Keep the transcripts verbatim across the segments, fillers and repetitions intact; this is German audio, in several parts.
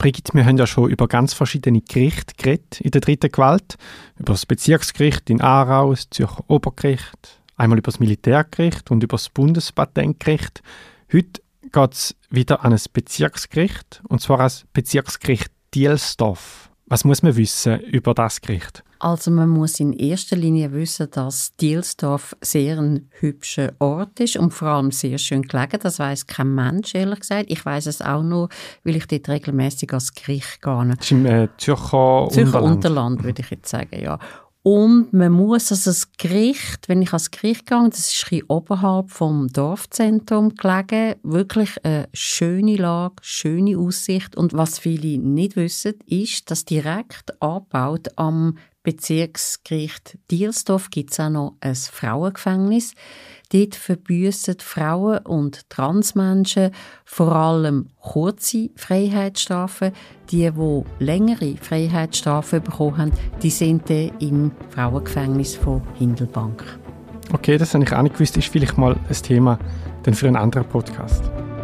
Brigitte, wir haben ja schon über ganz verschiedene Gerichte geredet in der dritten Gewalt. Über das Bezirksgericht in Aarau, das Zürcher Obergericht, einmal über das Militärgericht und über das Bundespatentgericht. Heute geht es wieder an ein Bezirksgericht, und zwar an das Bezirksgericht Dielsdorf. Was muss man wissen über das Gericht? Also man muss in erster Linie wissen, dass Dielsdorf sehr ein hübscher Ort ist und vor allem sehr schön gelegen. Das weiss kein Mensch, ehrlich gesagt. Ich weiss es auch nur, weil ich dort regelmäßig ans Gericht gehe. Das ist im äh, Zürcher, Zürcher Unterland. Unterland, würde ich jetzt sagen, ja. Und man muss, also das Gericht, wenn ich ans Gericht gehe, das ist ein bisschen oberhalb vom Dorfzentrum gelegen, wirklich eine schöne Lage, schöne Aussicht. Und was viele nicht wissen, ist, dass direkt angebaut am Bezirksgericht Dielsdorf gibt es auch noch ein Frauengefängnis. Dort verbüssen Frauen und Transmenschen vor allem kurze Freiheitsstrafen. Die, die längere Freiheitsstrafen bekommen haben, die sind dann im Frauengefängnis von Hindelbank. Okay, das habe ich auch nicht gewusst. Ist vielleicht mal ein Thema dann für einen anderen Podcast.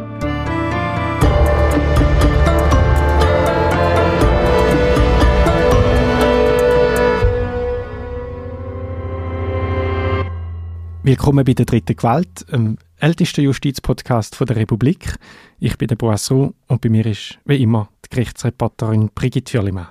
Willkommen bei der dritten Gewalt, dem ältesten Justizpodcast der Republik. Ich bin der Boisseau und bei mir ist, wie immer, die Gerichtsreporterin Brigitte Fürlimann.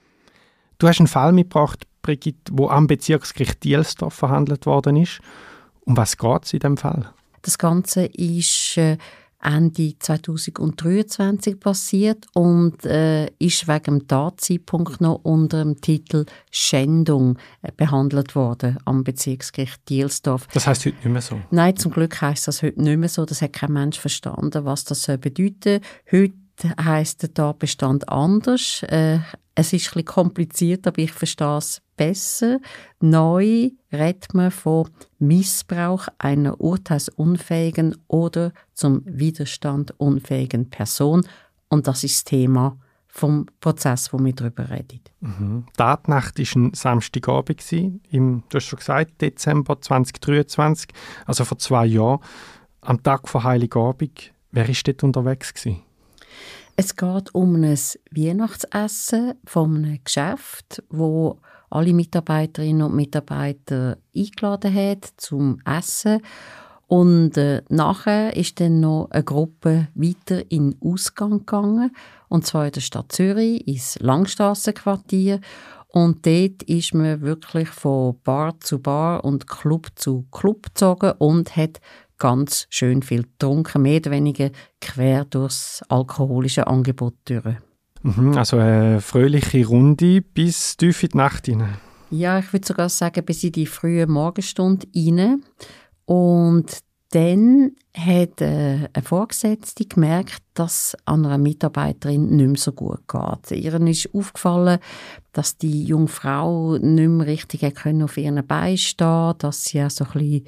Du hast einen Fall mitgebracht, Brigitte, wo am Bezirksgericht Dielsdorf verhandelt worden ist. Um was geht es in diesem Fall? Das Ganze ist äh, Ende zweitausenddreiundzwanzig passiert und äh, ist wegen dem Tatzeitpunkt noch unter dem Titel Schändung äh, behandelt worden am Bezirksgericht Dielsdorf. Das heisst heute nicht mehr so? Nein, zum Glück heisst das heute nicht mehr so. Das hat kein Mensch verstanden, was das soll bedeuten. Heute heisst der Tatbestand anders. Äh, es ist ein bisschen kompliziert, aber ich verstehe es besser. Neu redet man von Missbrauch einer urteilsunfähigen oder zum Widerstand unfähigen Person. Und das ist das Thema vom Prozess, wo wir darüber reden. Mhm. Die Tatnacht war ein Samstagabend, im, du hast schon gesagt, Dezember zweitausenddreiundzwanzig, also vor zwei Jahren. Am Tag vor Heiligabend. Wer war dort unterwegs gewesen? Es geht um ein Weihnachtsessen von einem Geschäft, wo alle Mitarbeiterinnen und Mitarbeiter eingeladen hat zum Essen. Und äh, nachher ist dann noch eine Gruppe weiter in den Ausgang gegangen, und zwar in der Stadt Zürich, ins Langstrassenquartier. Und dort ist man wirklich von Bar zu Bar und Club zu Club gezogen und hat ganz schön viel getrunken, mehr oder weniger quer durchs alkoholische Angebot durch. Mhm, also eine fröhliche Runde bis tief in die Nacht hinein. Ja, ich würde sogar sagen, bis in die frühe Morgenstunde rein. Und dann hat äh, eine Vorgesetzte gemerkt, dass an einer Mitarbeiterin nicht mehr so gut geht. Ihr ist aufgefallen, dass die junge Frau nicht mehr richtig auf ihren Beinen stehen, dass sie auch so ein bisschen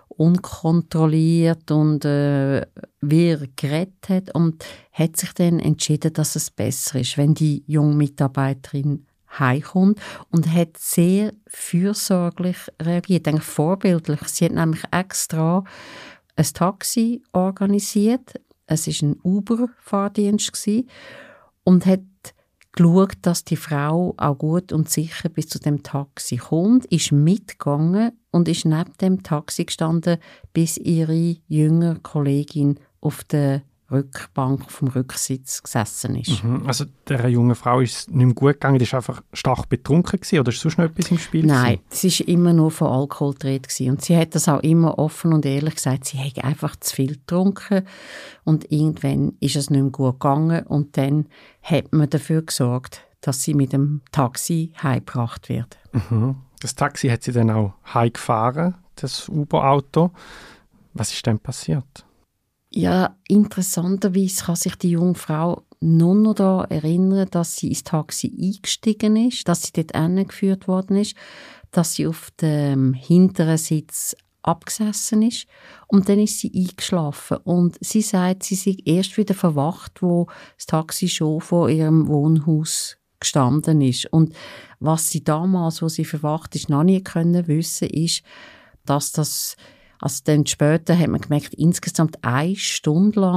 unkontrolliert und äh, wirr geredet hat, und hat sich dann entschieden, dass es besser ist, wenn die junge Mitarbeiterin heimkommt, und hat sehr fürsorglich reagiert, eigentlich vorbildlich. Sie hat nämlich extra ein Taxi organisiert, es war ein Uber-Fahrdienst und hat geschaut, dass die Frau auch gut und sicher bis zu dem Taxi kommt, ist mitgegangen und ist neben dem Taxi gestanden, bis ihre jüngere Kollegin auf der Rückbank vom Rücksitz gesessen ist. Mhm. Also der jungen Frau ist es nicht mehr gut gegangen, die war einfach stark betrunken gewesen, oder ist sonst noch etwas im Spiel? Nein, es war immer nur von Alkohol gedreht gewesen. Und sie hat das auch immer offen und ehrlich gesagt, sie hat einfach zu viel getrunken und irgendwann ist es nicht mehr gut gegangen und dann hat man dafür gesorgt, dass sie mit dem Taxi heimgebracht wird. Mhm. Das Taxi hat sie dann auch heimgefahren, das Uber-Auto. Was ist denn passiert? Ja, interessanterweise kann sich die junge Frau nur noch daran erinnern, dass sie ins Taxi eingestiegen ist, dass sie dort hingeführt worden ist, dass sie auf dem hinteren Sitz abgesessen ist und dann ist sie eingeschlafen. Und sie sagt, sie sei erst wieder verwacht, wo das Taxi schon vor ihrem Wohnhaus gestanden ist. Und was sie damals, wo sie verwacht ist, noch nie können wissen, ist, dass das Also dann später hat man gemerkt, insgesamt eine Stunde lang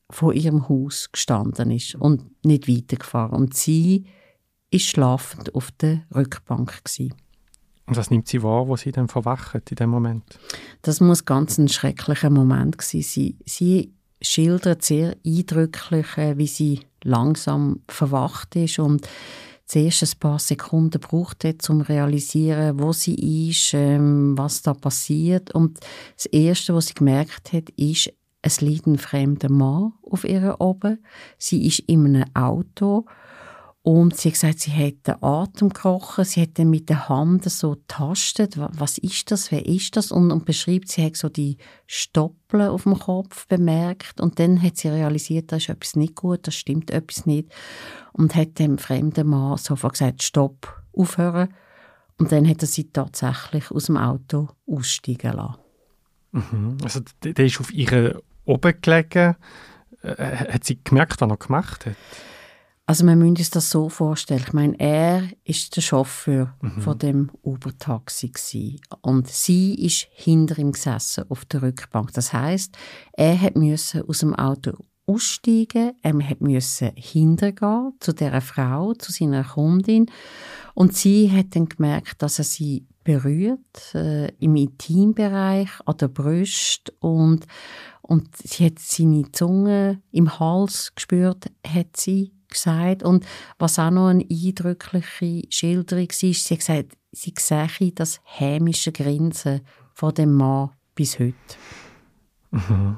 vor ihrem Haus gestanden ist und nicht weitergefahren. Und sie war schlafend auf der Rückbank gewesen. Und was nimmt sie wahr, wo sie dann verwacht in dem Moment? Das muss ganz ein schrecklicher Moment gewesen sein. Sie schildert sehr eindrücklich, wie sie langsam verwacht ist und zuerst ein paar Sekunden braucht hat, um zu realisieren, wo sie ist, ähm, was da passiert. Und das Erste, was sie gemerkt hat, ist, es liegt ein fremder Mann auf ihr oben. Sie ist in einem Auto und sie hat gesagt, sie hat den Atem gekrochen, sie hat dann mit der Hand so getastet, was ist das, wer ist das? Und, und beschreibt, sie hat so die Stoppeln auf dem Kopf bemerkt und dann hat sie realisiert, da ist etwas nicht gut, da stimmt etwas nicht und hat dem fremden Mann sofort gesagt, stopp, aufhören. Und dann hat er sie tatsächlich aus dem Auto aussteigen lassen. Mhm. Also der ist auf ihr oben gelegen. Äh, hat sie gemerkt, was er gemacht hat? Also man müsste sich das so vorstellen. Ich meine, er ist der Chauffeur mhm. von dem Uber-Taxi gewesen. Und sie ist hinter ihm gesessen auf der Rückbank. Das heisst, er hat müssen aus dem Auto aussteigen, er hat müssen hintergehen zu dieser Frau, zu seiner Kundin. Und sie hat dann gemerkt, dass er sie berührt, äh, im Intimbereich, an der Brust und, und sie hat seine Zunge im Hals gespürt, hat sie gesagt. Und was auch noch eine eindrückliche Schilderung war, sie hat gesagt, sie sehe das hämische Grinsen von dem Mann bis heute. Mhm.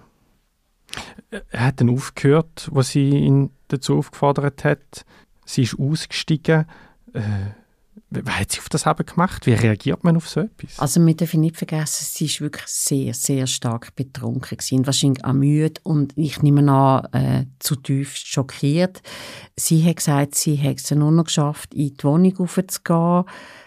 Er hat dann aufgehört, wo sie ihn dazu aufgefordert hat. Sie ist ausgestiegen. Äh, was hat sie auf das eben gemacht? Wie reagiert man auf so etwas? Also wir dürfen nicht vergessen, sie war wirklich sehr, sehr stark betrunken gewesen, wahrscheinlich auch müde und ich nehme an, äh, zutiefst schockiert. Sie hat gesagt, sie hat es nur noch geschafft, in die Wohnung raufzugehen.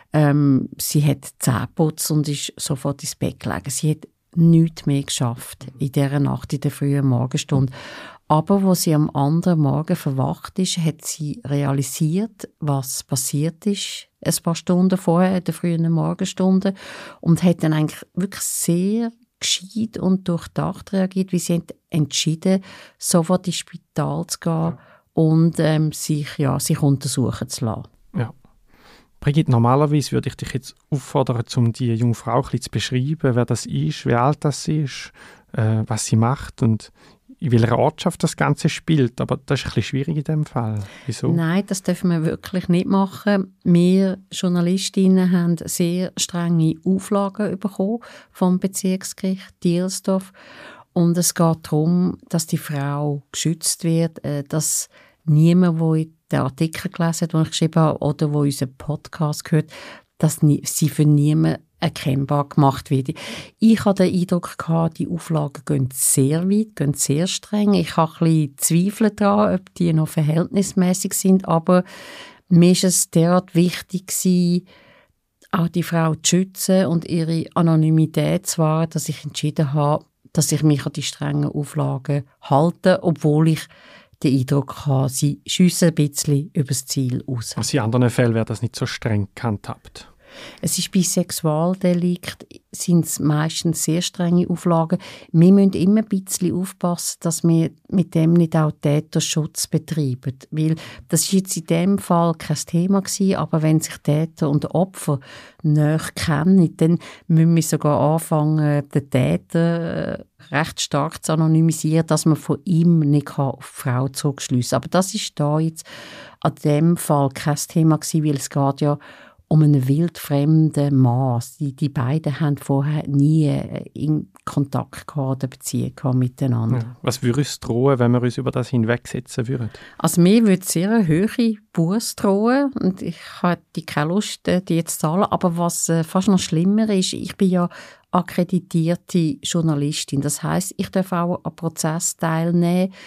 Ähm, sie hat Zähne geputzt und ist sofort ins Bett gelegen. Sie hat nichts mehr geschafft in dieser Nacht, in der frühen Morgenstunde. Aber als sie am anderen Morgen verwacht ist, hat sie realisiert, was passiert ist, ein paar Stunden vorher, in der frühen Morgenstunde, und hat dann eigentlich wirklich sehr gescheit und durchdacht reagiert, wie sie hat entschieden, sofort ins Spital zu gehen ja. und ähm, sich, ja, sich untersuchen zu lassen. Ja. Brigitte, normalerweise würde ich dich jetzt auffordern, um die junge Frau ein bisschen zu beschreiben, wer das ist, wie alt das ist, äh, was sie macht und in welcher Ortschaft das Ganze spielt. Aber das ist ein bisschen schwierig in diesem Fall. Wieso? Nein, das dürfen wir wirklich nicht machen. Wir Journalistinnen haben sehr strenge Auflagen bekommen vom Bezirksgericht Dielsdorf. Und es geht darum, dass die Frau geschützt wird, dass niemand, der in den Artikel gelesen hat, den ich geschrieben habe, oder der unseren Podcast gehört, dass sie für niemanden erkennbar gemacht wird. Ich hatte den Eindruck gehabt, die Auflagen gehen sehr weit, gehen sehr streng. Ich habe ein bisschen Zweifel daran, ob die noch verhältnismäßig sind, aber mir ist es derart wichtig gewesen, auch die Frau zu schützen und ihre Anonymität zu wahren, dass ich entschieden habe, dass ich mich an die strengen Auflagen halte, obwohl ich den Eindruck habe, sie schiessen ein bisschen übers Ziel raus. Also in anderen Fällen wäre das nicht so streng gehandhabt. Es ist bei Sexualdelikten sind es meistens sehr strenge Auflagen. Wir müssen immer ein bisschen aufpassen, dass wir mit dem nicht auch Täterschutz betreiben. Weil das war jetzt in diesem Fall kein Thema gewesen, aber wenn sich Täter und Opfer näher kennen, dann müssen wir sogar anfangen, den Täter recht stark zu anonymisieren, dass man von ihm nicht auf die Frau zurückschliessen kann. Aber das ist da jetzt an diesem Fall kein Thema gewesen, weil es geht ja um einen wildfremden Mann. Die, die beiden haben vorher nie in Kontakt gehabt oder Beziehung gehabt miteinander. Ja. Was würde uns drohen, wenn wir uns über das hinwegsetzen würden? Also mir würde sehr eine hohe Busse drohen und ich hätte keine Lust, die jetzt zu zahlen. Aber was fast noch schlimmer ist, ich bin ja akkreditierte Journalistin. Das heisst, ich darf auch an Prozessen teilnehmen,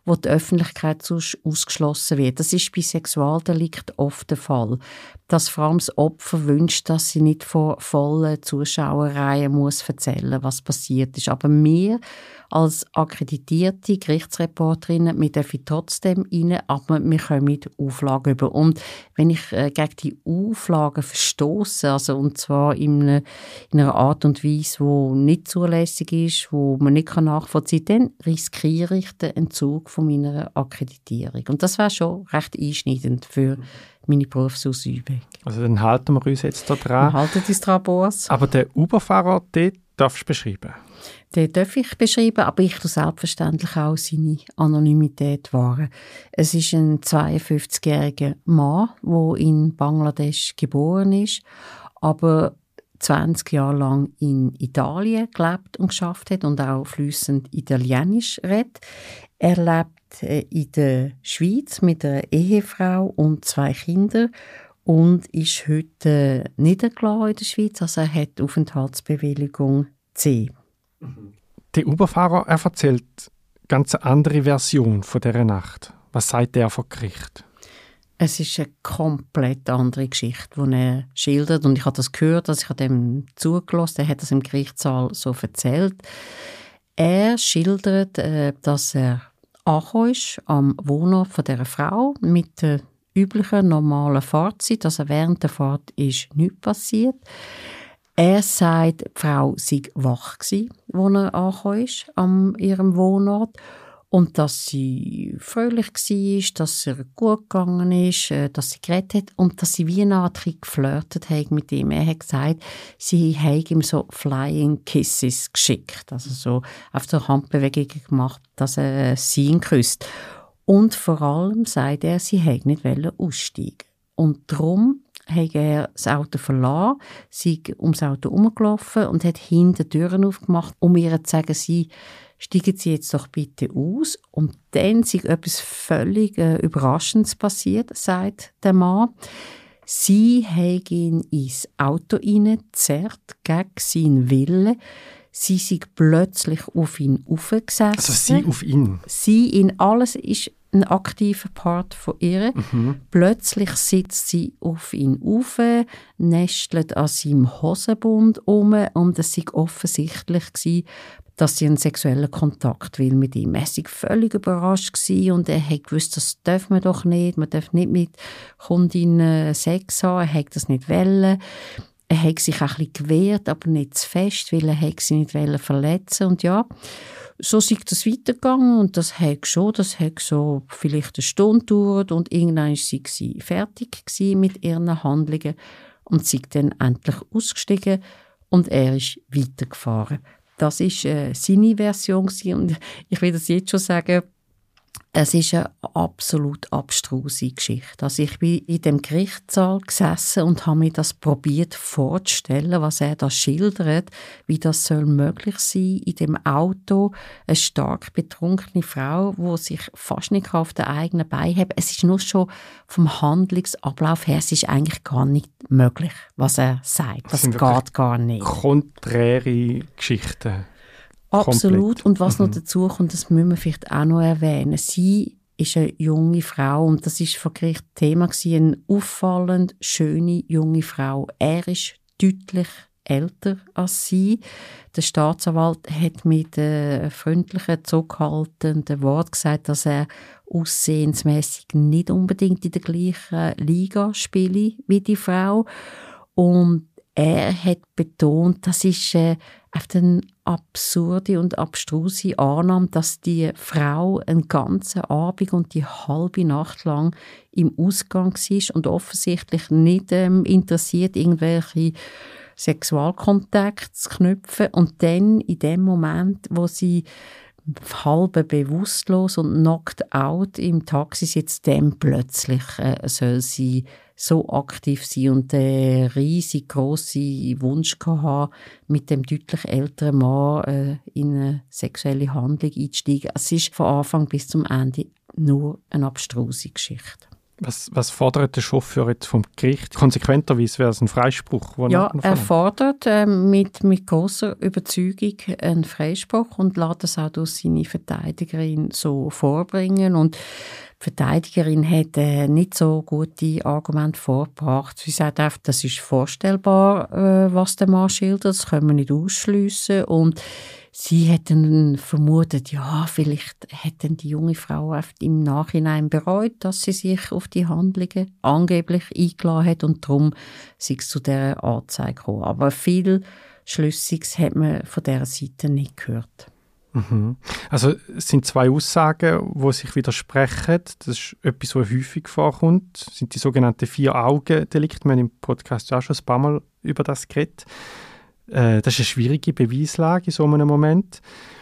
wo die Öffentlichkeit sonst ausgeschlossen wird. Das ist bei Sexualdelikten oft der Fall. Dass vor allem das Opfer wünscht, dass sie nicht vor vollen Zuschauerreihen muss erzählen, was passiert ist. Aber wir als akkreditierte Gerichtsreporterinnen, wir dürfen trotzdem rein, aber wir kommen mit Auflagen über. Und wenn ich äh, gegen die Auflagen verstoße, also und zwar in einer, in einer Art und Weise, die nicht zulässig ist, wo man nicht nachvollziehen kann, dann riskiere ich den Entzug von meiner Akkreditierung. Und das wäre schon recht einschneidend für meine Berufsausübung. Also dann halten wir uns jetzt da dran. Wir halten uns dran, Boas. Aber den Uber-Fahrer, den darfst du beschreiben? Den darf ich beschreiben, aber ich tue selbstverständlich auch seine Anonymität wahren. Es ist ein zweiundfünfzigjähriger Mann, der in Bangladesch geboren ist, aber zwanzig Jahre lang in Italien gelebt und geschafft hat und auch fließend Italienisch redet. Er lebt in der Schweiz mit einer Ehefrau und zwei Kindern und ist heute niedergelassen in der Schweiz. Also er hat Aufenthaltsbewilligung C. Der Uber-Fahrer er erzählt eine ganz andere Version von dieser Nacht. Was sagt er vor Gericht? Es ist eine komplett andere Geschichte, die er schildert. Und ich habe das gehört, also ich habe dem zugelassen. Er hat das im Gerichtssaal so erzählt. Er schildert, dass er angekommen ist am Wohnort von dieser Frau mit der üblichen, normalen Fahrzeit. Also während der Fahrt ist nichts passiert. Er sagt, die Frau sei wach gewesen, als er angekommen ist an ihrem Wohnort. Und dass sie fröhlich war, dass es ihr gut gegangen ist, dass sie geredet hat und dass sie wie eine Art geflirtet hat mit ihm. Er hat gesagt, sie habe ihm so Flying Kisses geschickt, also so auf der Handbewegung gemacht, dass er sie ihn küsst. Und vor allem sagt er, sie wollte nicht aussteigen. Und darum hat er das Auto verlassen, sei ums Auto herumgelaufen und hat hinten die Türen aufgemacht, um ihr zu sagen, sie steigen Sie jetzt doch bitte aus. Und dann ist etwas völlig äh, Überraschendes passiert, sagt der Mann. Sie haben ihn ins Auto hineingezerrt, gegen seinen Willen. Sie sind plötzlich auf ihn aufgesessen. Also sie auf ihn? Sie in alles ist ein aktiver Part von ihr. Mhm. Plötzlich sitzt sie auf ihn auf, nestelt an seinem Hosenbund um und es war offensichtlich gewesen, dass sie einen sexuellen Kontakt will mit ihm. Er war völlig überrascht gewesen und er hat gewusst, das darf man doch nicht. Man darf nicht mit Kundinnen Sex haben. Er hat das nicht wollen. Er hat sich auch ein bisschen gewehrt, aber nicht zu fest, weil er sie nicht verletzen wollte. Und ja, so ist das weitergegangen und das hat schon, das hat so vielleicht eine Stunde gedauert und irgendwann war sie fertig mit ihren Handlungen und sie dann endlich ausgestiegen und er ist weitergefahren. Das war äh, seine Version und ich will das jetzt schon sagen, es ist eine absolut abstruse Geschichte. Also ich bin in dem Gerichtssaal gesessen und habe mir das probiert vorzustellen, was er da schildert, wie das soll möglich sein, in dem Auto eine stark betrunkene Frau, die sich fast nicht auf den eigenen Beinen hat. Es ist nur schon vom Handlungsablauf her, es ist eigentlich gar nicht möglich, was er sagt. Das, das geht gar nicht. Konträre Geschichten. Absolut. Und was mhm. noch dazu kommt, das müssen wir vielleicht auch noch erwähnen. Sie ist eine junge Frau und das ist vor Gericht Thema gewesen, eine auffallend schöne junge Frau. Er ist deutlich älter als sie. Der Staatsanwalt hat mit äh, freundlichen, zurückhaltenden Worten gesagt, dass er aussehensmässig nicht unbedingt in der gleichen Liga spiele wie die Frau. Und er hat betont, das ist äh, auf den absurde und abstruse Annahme, dass die Frau einen ganzen Abend und die halbe Nacht lang im Ausgang war und offensichtlich nicht ähm, interessiert, irgendwelche Sexualkontakte zu knüpfen. Und dann in dem Moment, wo sie halb bewusstlos und knocked out im Taxi sitzt, dann plötzlich äh, soll sie so aktiv sein und den riesig grossen Wunsch haben, mit dem deutlich älteren Mann äh, in eine sexuelle Handlung einzusteigen. Es ist von Anfang bis zum Ende nur eine abstruse Geschichte. Was, was fordert der Chauffeur jetzt vom Gericht? Konsequenterweise wäre es ein Freispruch. Ja, er fordert äh, mit, mit grosser Überzeugung einen Freispruch und lässt das auch durch seine Verteidigerin so vorbringen. Und die Verteidigerin hat äh, nicht so gute Argumente vorgebracht. Sie sagt einfach, das ist vorstellbar, äh, was der Mann schildert, das können wir nicht ausschliessen. Und sie hätten vermutet, ja, vielleicht hätten die junge Frau im Nachhinein bereut, dass sie sich auf die Handlungen angeblich eingeladen hat und darum sei es zu dieser Anzeige gekommen. Aber viel Schlüssiges hat man von dieser Seite nicht gehört. Mhm. Also es sind zwei Aussagen, die sich widersprechen. Das ist etwas, was häufig vorkommt. Das sind die sogenannten Vier-Augen-Delikte. Wir haben im Podcast auch schon ein paar Mal über das geredet. Das ist eine schwierige Beweislage in so einem Moment.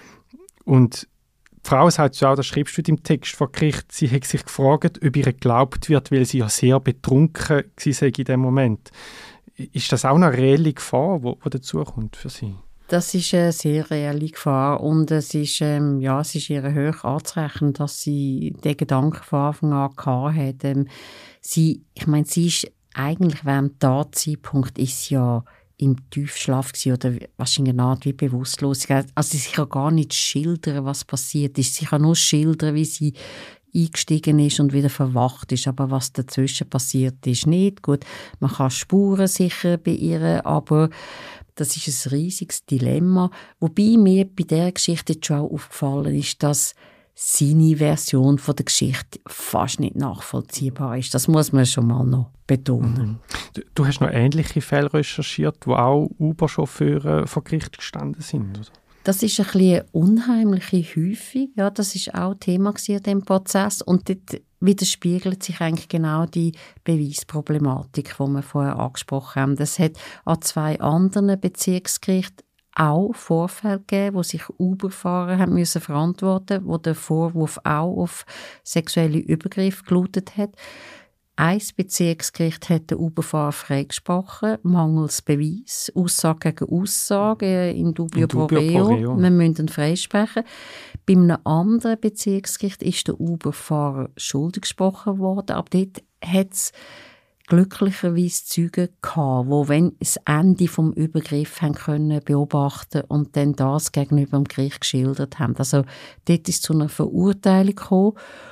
Und die Frau sagt ja auch, das schreibst du im Text vor Gericht, sie hat sich gefragt, ob ihr geglaubt wird, weil sie ja sehr betrunken war in dem Moment. Ist das auch eine reelle Gefahr, die dazu kommt für sie? Das ist eine sehr reelle Gefahr und es ist, ähm, ja, es ist ihr hoch anzurechnen, dass sie den Gedanken von Anfang an hatte. Ähm, sie, ich meine, sie ist eigentlich während dem Tatzeitpunkt ist ja im Tiefschlaf gewesen, oder wahrscheinlich eine Art wie Bewusstlosigkeit. Also sie kann gar nicht schildern, was passiert ist. Sie kann nur schildern, wie sie eingestiegen ist und wieder verwacht ist. Aber was dazwischen passiert ist, nicht. Gut, man kann Spuren sicher bei ihr, aber das ist ein riesiges Dilemma. Wobei mir bei dieser Geschichte jetzt schon auch aufgefallen ist, dass seine Version von der Geschichte fast nicht nachvollziehbar ist. Das muss man schon mal noch betonen. Mhm. Du, du hast noch ähnliche Fälle recherchiert, wo auch Uber-Chauffeure vor Gericht gestanden sind, oder? Das ist ein bisschen eine unheimliche Häufung. Ja, das war auch Thema in diesem Prozess. Und dort widerspiegelt sich eigentlich genau die Beweisproblematik, die wir vorher angesprochen haben. Das hat an zwei anderen Bezirksgerichten auch Vorfälle gegeben, wo sich Uber-Fahrer haben müssen verantworten, wo der Vorwurf auch auf sexuelle Übergriffe gelautet hat. Ein Bezirksgericht hat den Uber-Fahrer freigesprochen, mangels Beweis, Aussage gegen Aussage, in dubio pro reo. Wir müssen ihn freisprechen. Bei einem anderen Bezirksgericht ist der Uber-Fahrer schuldig gesprochen worden, aber dort hat es glücklicherweise Zeugen gehabt, die, wenn das Ende vom Übergriff haben können beobachten und dann das gegenüber dem Gericht geschildert haben. Also dort ist es zu einer Verurteilung gekommen.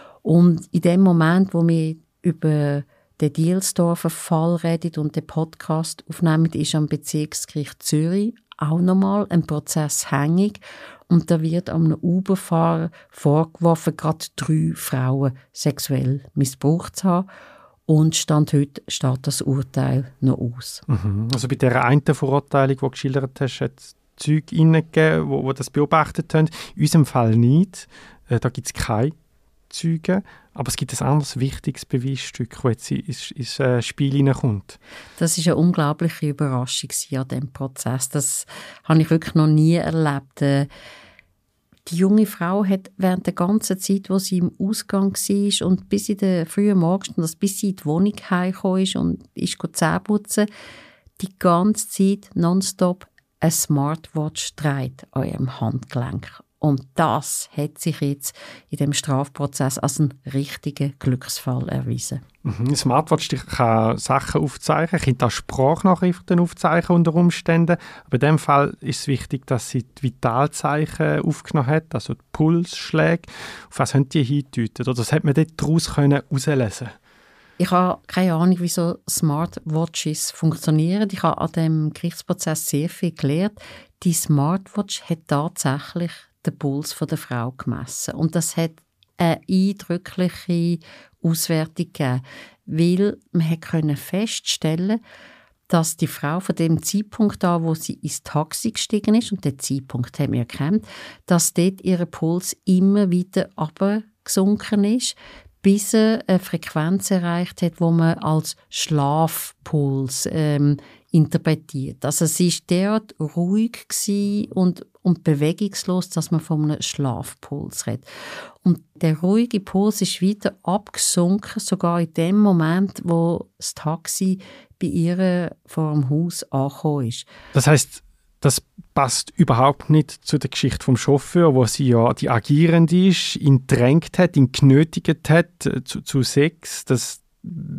Und in dem Moment, wo wir über den Dielsdorfer Fall reden und den Podcast aufnehmen, ist am Bezirksgericht Zürich auch nochmal ein Prozess hängig. Und da wird einem Uber-Fahrer vorgeworfen, gerade drei Frauen sexuell missbraucht zu haben. Und Stand heute steht das Urteil noch aus. Mhm. Also bei dieser einen Verurteilung, die du geschildert hast, hat es Zeuge gegeben, die, die das beobachtet haben. In unserem Fall nicht. Äh, da gibt es keine Zeugen. Aber es gibt ein anderes wichtiges Beweisstück, das jetzt ins, ins äh, Spiel hineinkommt. Das war eine unglaubliche Überraschung an diesem Prozess. Das habe ich wirklich noch nie erlebt. Äh, Die junge Frau hat während der ganzen Zeit, wo sie im Ausgang war und bis in den frühen Morgenstunden, bis sie in die Wohnung heimgekommen ist und ist Zähne putzen, die ganze Zeit nonstop eine Smartwatch dreht an ihrem Handgelenk. Und das hat sich jetzt in dem Strafprozess als ein richtiger Glücksfall erwiesen. Mhm. Eine Smartwatch die kann Sachen aufzeichnen, kann auch Sprachnachrichten aufzeichnen unter Umständen. Aber in dem Fall ist es wichtig, dass sie die Vitalzeichen aufgenommen hat, also die Pulsschläge. Auf was haben die hindeuten? Oder das hat man dort daraus herauslesen? Ich habe keine Ahnung, wie so Smartwatches funktionieren. Ich habe an diesem Gerichtsprozess sehr viel gelernt. Die Smartwatch hat tatsächlich den Puls der Frau gemessen. Und das hat eine eindrückliche Auswertung gegeben, weil man konnte feststellen, dass die Frau von dem Zeitpunkt an, wo sie ins Taxi gestiegen ist, und den Zeitpunkt haben wir erkannt, dass dort ihr Puls immer wieder abgesunken ist, bis er eine Frequenz erreicht hat, wo man als Schlafpuls ähm, interpretiert. Also sie war derart ruhig und, und bewegungslos, dass man von einem Schlafpuls redet. Und der ruhige Puls ist wieder abgesunken, sogar in dem Moment, wo das Taxi bei ihr vor dem Haus angekommen ist. Das heisst, das passt überhaupt nicht zu der Geschichte vom Chauffeur, wo sie ja die Agierende ist, ihn drängt hat, ihn genötigt hat zu, zu Sex. Das,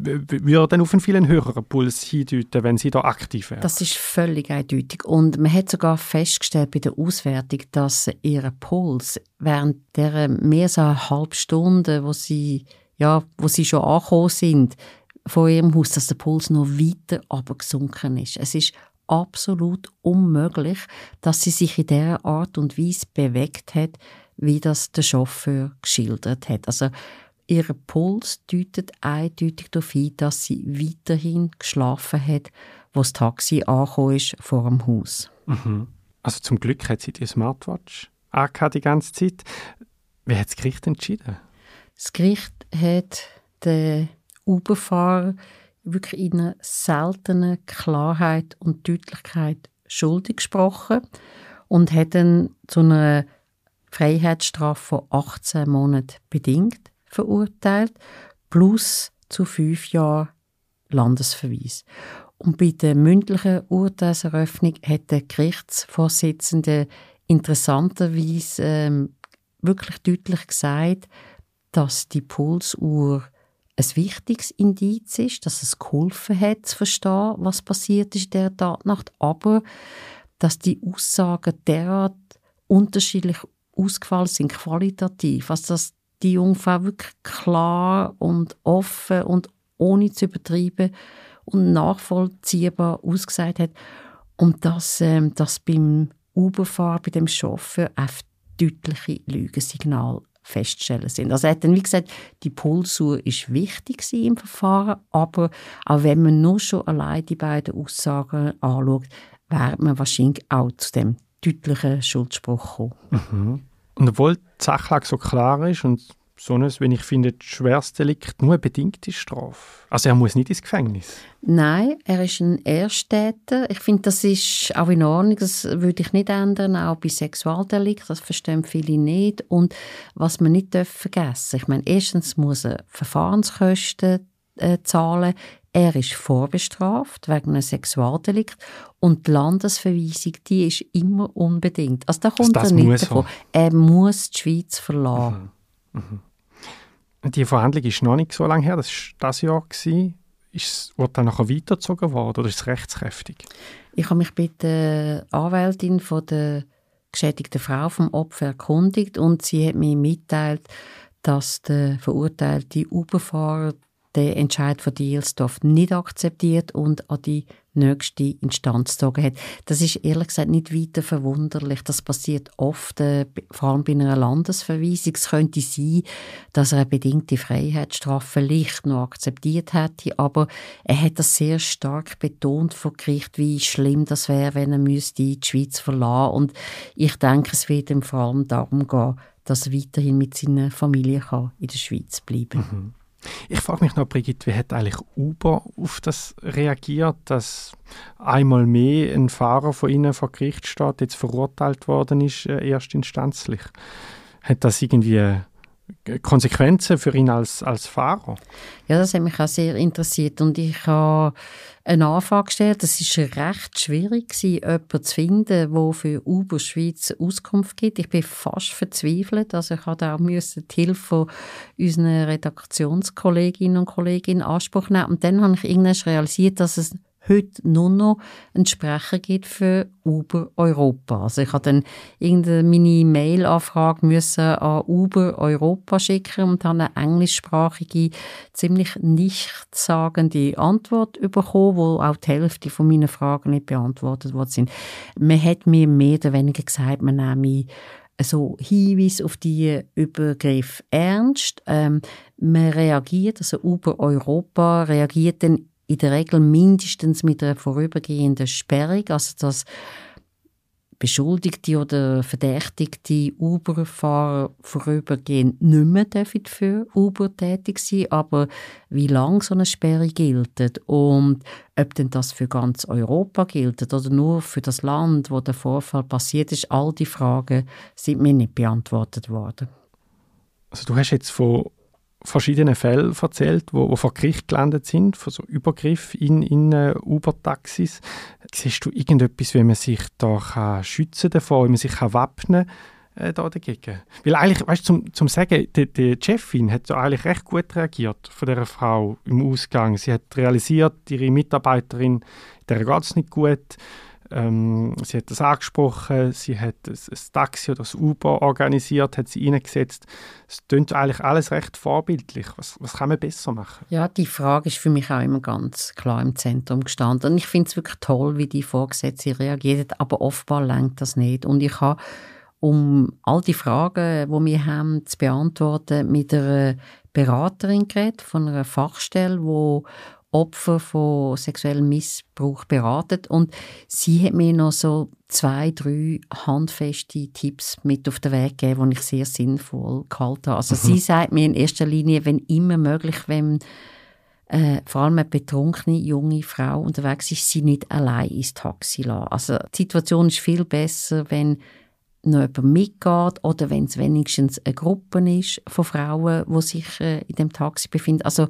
würde dann auf einen viel höheren Puls hindeuten, wenn sie da aktiv wäre. Das ist völlig eindeutig. Und man hat sogar festgestellt bei der Auswertung, dass ihr Puls während der mehr als eine halbe Stunde, wo sie, ja, wo sie schon angekommen sind, von ihrem Haus, dass der Puls noch weiter runtergesunken ist. Es ist absolut unmöglich, dass sie sich in dieser Art und Weise bewegt hat, wie das der Chauffeur geschildert hat. Also ihr Puls deutet eindeutig darauf hin, dass sie weiterhin geschlafen hat, wo das Taxi angekommen ist vor dem Haus. Mhm. Also zum Glück hat sie die Smartwatch angehört die ganze Zeit. Wie hat das Gericht entschieden? Das Gericht hat den Uber-Fahrer wirklich in einer seltenen Klarheit und Deutlichkeit schuldig gesprochen und hat dann zu einer Freiheitsstrafe von achtzehn Monaten bedingt verurteilt, plus zu fünf Jahren Landesverweis. Und bei der mündlichen Urteilseröffnung hat der Gerichtsvorsitzende interessanterweise ähm, wirklich deutlich gesagt, dass die Pulsuhr ein wichtiges Indiz ist, dass es geholfen hat, zu verstehen, was passiert ist in der Tatnacht, aber dass die Aussagen derart unterschiedlich ausgefallen sind, qualitativ, also dass die Jungfrau wirklich klar und offen und ohne zu übertreiben und nachvollziehbar ausgesagt hat und dass, ähm, dass beim Uberfahrer, bei dem Chauffeur auf deutliche Lügensignale feststellen sind. Also er hat dann, wie gesagt, die Pulsuhr ist wichtig im Verfahren, aber auch wenn man nur schon allein die beiden Aussagen anschaut, wäre man wahrscheinlich auch zu dem deutlichen Schuldspruch kommen. Mhm. Und obwohl die Sachlage so klar ist und so ein, wenn ich finde, schweres Delikt nur eine bedingte Strafe. Also er muss nicht ins Gefängnis. Nein, er ist ein Ersttäter. Ich finde, das ist auch in Ordnung. Das würde ich nicht ändern, auch bei Sexualdelikt. Das verstehen viele nicht. Und was man nicht vergessen darf, ich meine, erstens muss er Verfahrenskosten äh, zahlen. Er ist vorbestraft wegen einem Sexualdelikt und die Landesverweisung, die ist immer unbedingt. Also da kommt also er nicht davon. Er muss die Schweiz verlassen. Mhm. Mhm. Die Verhandlung ist noch nicht so lange her, das war dieses Jahr. Ist es dann nachher weitergezogen worden oder ist es rechtskräftig? Ich habe mich bei der Anwältin von der geschädigten Frau vom Opfer erkundigt und sie hat mir mitgeteilt, dass der verurteilte Uber-Fahrer den Entscheid von Dielsdorf nicht akzeptiert und an die nächste Instanz gezogen hat. Das ist ehrlich gesagt nicht weiter verwunderlich. Das passiert oft, äh, vor allem bei einer Landesverweisung. Es könnte sein, dass er eine bedingte Freiheitsstrafe vielleicht noch akzeptiert hätte, aber er hat das sehr stark betont vor Gericht, wie schlimm das wäre, wenn er müsste die Schweiz verlassen. Und ich denke, es wird ihm vor allem darum gehen, dass er weiterhin mit seiner Familie kann in der Schweiz bleiben kann. Mhm. Ich frage mich noch, Brigitte, wie hat eigentlich Uber auf das reagiert, dass einmal mehr ein Fahrer von Ihnen vor Gericht steht, jetzt verurteilt worden ist, äh, erstinstanzlich? Hat das irgendwie Konsequenzen für ihn als, als Fahrer? Ja, das hat mich auch sehr interessiert und ich habe eine Anfrage gestellt. Es war recht schwierig, jemanden zu finden, der für Uber Schweiz Auskunft gibt. Ich bin fast verzweifelt. Also ich musste auch die Hilfe von unseren Redaktionskolleginnen und Kollegen in Anspruch nehmen. Und dann habe ich irgendwann realisiert, dass es heute nur noch einen Sprecher gibt für Uber Europa. Also ich musste dann irgendeine meine Mail-Anfrage müssen an Uber Europa schicken und habe eine englischsprachige, ziemlich nichtssagende Antwort bekommen, wo auch die Hälfte von meinen Fragen nicht beantwortet worden sind. Man hat mir mehr oder weniger gesagt, man nehme also Hinweise auf die Übergriffe ernst. Ähm, man reagiert, also Uber Europa reagiert dann in der Regel mindestens mit einer vorübergehenden Sperrung, also dass Beschuldigte oder Verdächtigte Uber-Fahrer vorübergehend nicht mehr für Uber tätig sein, aber wie lange so eine Sperre gilt und ob denn das für ganz Europa gilt oder nur für das Land, wo der Vorfall passiert ist, all die Fragen sind mir nicht beantwortet worden. Also du hast jetzt von verschiedene Fälle erzählt, wo, wo vor Gericht gelandet sind, von so Übergriffen in, in uh, Uber-Taxis. Siehst du irgendetwas, wie man sich da kann schützen davor, wie man sich kann wappnen kann, äh, da dagegen? Weil eigentlich, weißt du, zum, zum sagen, die, die Chefin hat ja eigentlich recht gut reagiert von dieser Frau im Ausgang. Sie hat realisiert, ihre Mitarbeiterin, der geht es nicht gut. Ähm, sie hat das angesprochen, sie hat ein, ein Taxi oder ein Uber organisiert, hat sie eingesetzt. Es klingt eigentlich alles recht vorbildlich. Was, was kann man besser machen? Ja, die Frage ist für mich auch immer ganz klar im Zentrum gestanden. Und ich finde es wirklich toll, wie die Vorgesetzte reagiert hat, aber offenbar lenkt das nicht. Und ich habe, um all die Fragen, die wir haben, zu beantworten, mit einer Beraterin geredet, von einer Fachstelle, die Opfer von sexuellem Missbrauch beraten. Und sie hat mir noch so zwei, drei handfeste Tipps mit auf den Weg gegeben, die ich sehr sinnvoll gehalten habe. Also mhm. sie sagt mir in erster Linie, wenn immer möglich, wenn äh, vor allem eine betrunkene junge Frau unterwegs ist, sie nicht allein ins Taxi lassen. Also die Situation ist viel besser, wenn noch jemand mitgeht oder wenn es wenigstens eine Gruppe ist von Frauen, die sich äh, in dem Taxi befinden. Also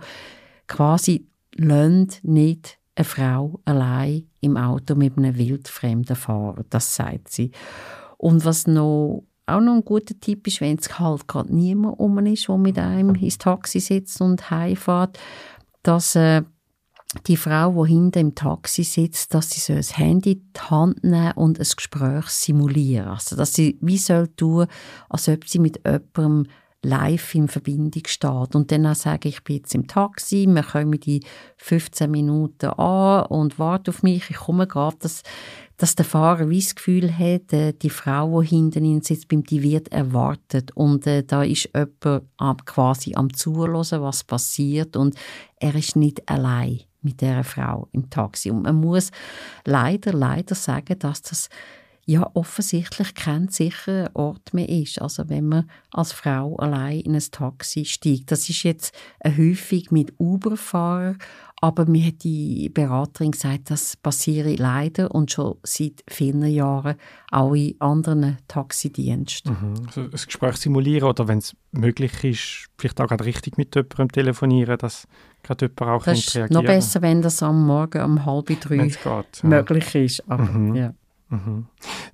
quasi lasst nicht eine Frau allein im Auto mit einem wildfremden fahren, das sagt sie. Und was noch, auch noch ein guter Tipp ist, wenn es halt gerade niemand um ist, der mit einem ins Taxi sitzt und heimfährt, dass äh, die Frau, die hinten im Taxi sitzt, dass sie so das Handy in die Hand nehmen und ein Gespräch simulieren. Also, dass sie wie soll tun, als ob sie mit jemandem live in Verbindung steht. Und dann auch sagen, ich bin jetzt im Taxi, wir kommen die fünfzehn Minuten an und warten auf mich, ich komme gerade, dass, dass der Fahrer wie das Gefühl hat, äh, die Frau, die hinten ihn sitzt, die wird erwartet. Und äh, da ist jemand am, quasi am Zuhören, was passiert. Und er ist nicht allein mit dieser Frau im Taxi. Und man muss leider, leider sagen, dass das ja offensichtlich kein sicherer Ort mehr ist. Also wenn man als Frau allein in ein Taxi steigt. Das ist jetzt häufig mit Uber-Fahrern, aber mir hat die Beraterin gesagt, das passiert leider und schon seit vielen Jahren auch in anderen Taxidiensten. Mhm. Also ein Gespräch simulieren oder wenn es möglich ist, vielleicht auch gerade richtig mit jemandem telefonieren, dass gerade jemand auch das reagieren kann. Das ist noch besser, wenn das am Morgen um halb drei geht, ja. möglich ist. Aber, mhm. ja. Mhm.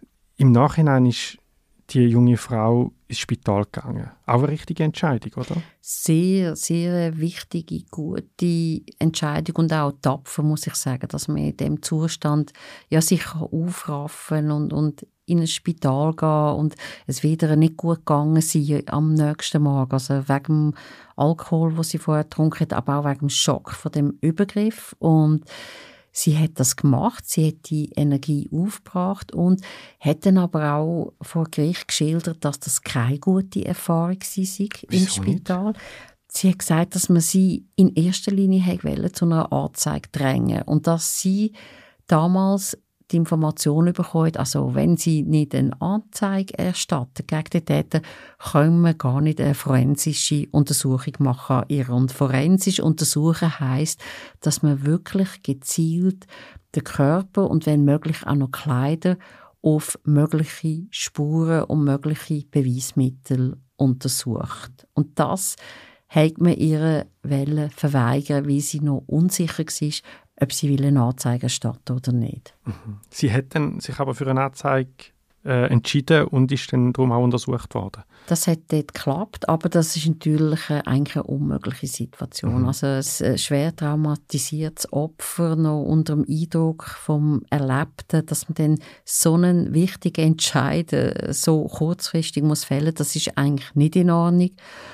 Im Nachhinein ist die junge Frau ins Spital gegangen. Auch eine richtige Entscheidung, oder? Sehr, sehr wichtige, gute Entscheidung und auch tapfer, muss ich sagen, dass man in diesem Zustand ja, sich aufraffen und, und in ein Spital gehen und es wieder nicht gut gegangen sein am nächsten Morgen. Also wegen dem Alkohol, den sie vorher getrunken hat, aber auch wegen dem Schock von dem Übergriff. Und sie hat das gemacht, sie hat die Energie aufgebracht und hat dann aber auch vor Gericht geschildert, dass das keine gute Erfahrung war im Spital. Nicht? Sie hat gesagt, dass man sie in erster Linie wollte, zu einer Anzeige drängen und dass sie damals die Information bekommen, also wenn sie nicht eine Anzeige erstatten gegen den Täter, können wir gar nicht eine forensische Untersuchung machen an ihr. Und forensisch untersuchen heisst, dass man wirklich gezielt den Körper und wenn möglich auch noch Kleider auf mögliche Spuren und mögliche Beweismittel untersucht. Und das hat man ihr verweigern, weil sie noch unsicher war, ob sie eine Anzeige erstatten oder nicht. Mhm. Sie hat dann sich aber für eine Anzeige äh, entschieden und ist dann darum auch untersucht worden. Das hat dort geklappt, aber das ist natürlich äh, eigentlich eine unmögliche Situation. Mhm. Also ein äh, schwer traumatisiertes Opfer noch unter dem Eindruck vom Erlebten, dass man dann so einen wichtigen Entscheid äh, so kurzfristig muss fällen, das ist eigentlich nicht in Ordnung.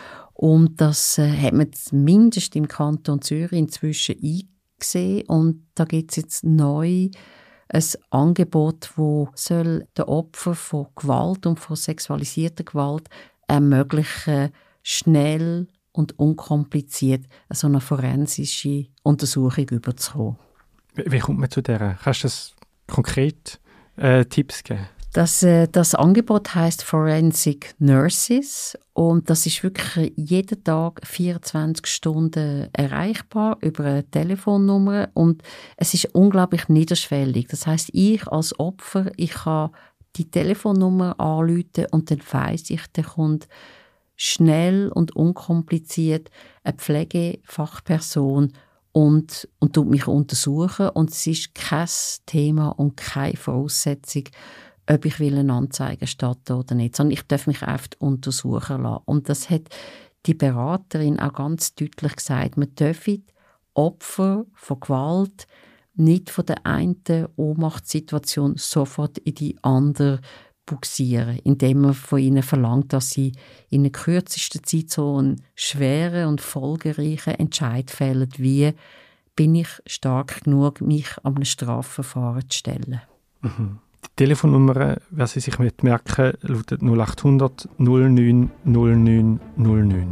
Und das äh, hat man zumindest im Kanton Zürich inzwischen eingegangen. Und da gibt es jetzt neu ein Angebot, das soll den Opfern von Gewalt und von sexualisierter Gewalt ermöglichen, schnell und unkompliziert so eine forensische Untersuchung überzukommen. Wie, wie kommt man zu der? Kannst du das konkret äh, Tipps geben? Das, äh, das Angebot heisst Forensic Nurses und das ist wirklich jeden Tag vierundzwanzig Stunden erreichbar über eine Telefonnummer und es ist unglaublich niederschwellig. Das heisst, ich als Opfer, ich kann die Telefonnummer anrufen und dann weiss ich, der kommt schnell und unkompliziert eine Pflegefachperson und, und tut mich untersuchen und es ist kein Thema und keine Voraussetzung, ob ich eine Anzeige starten oder nicht, sondern ich darf mich einfach untersuchen lassen. Und das hat die Beraterin auch ganz deutlich gesagt. Man dürfe Opfer von Gewalt nicht von der einen Ohnmachtssituation sofort in die andere buxieren, indem man von ihnen verlangt, dass sie in der kürzesten Zeit so einen schweren und folgereichen Entscheid fällen, wie bin ich stark genug, mich an einem Strafverfahren zu stellen. Mhm. Die Telefonnummer, wer sie sich merken möchte, lautet null acht hundert null neun null neun null neun.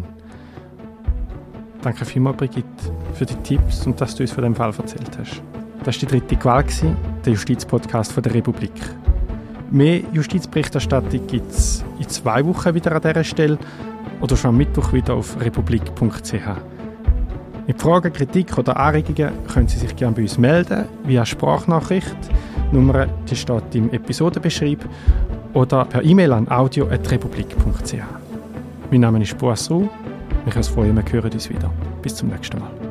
Danke vielmals, Brigitte, für die Tipps und dass du uns von dem Fall erzählt hast. Das war die dritte Gewalt, der Justizpodcast von der Republik. Mehr Justizberichterstattung gibt es in zwei Wochen wieder an dieser Stelle oder schon am Mittwoch wieder auf republik punkt c h. Mit Fragen, Kritik oder Anregungen können Sie sich gerne bei uns melden, via Sprachnachricht. Die Nummer die steht im Episodenbeschreib oder per E-Mail an audio at republik punkt c h. Mein Name ist Boas Ruh. Ich freue mich, wir hören uns wieder. Bis zum nächsten Mal.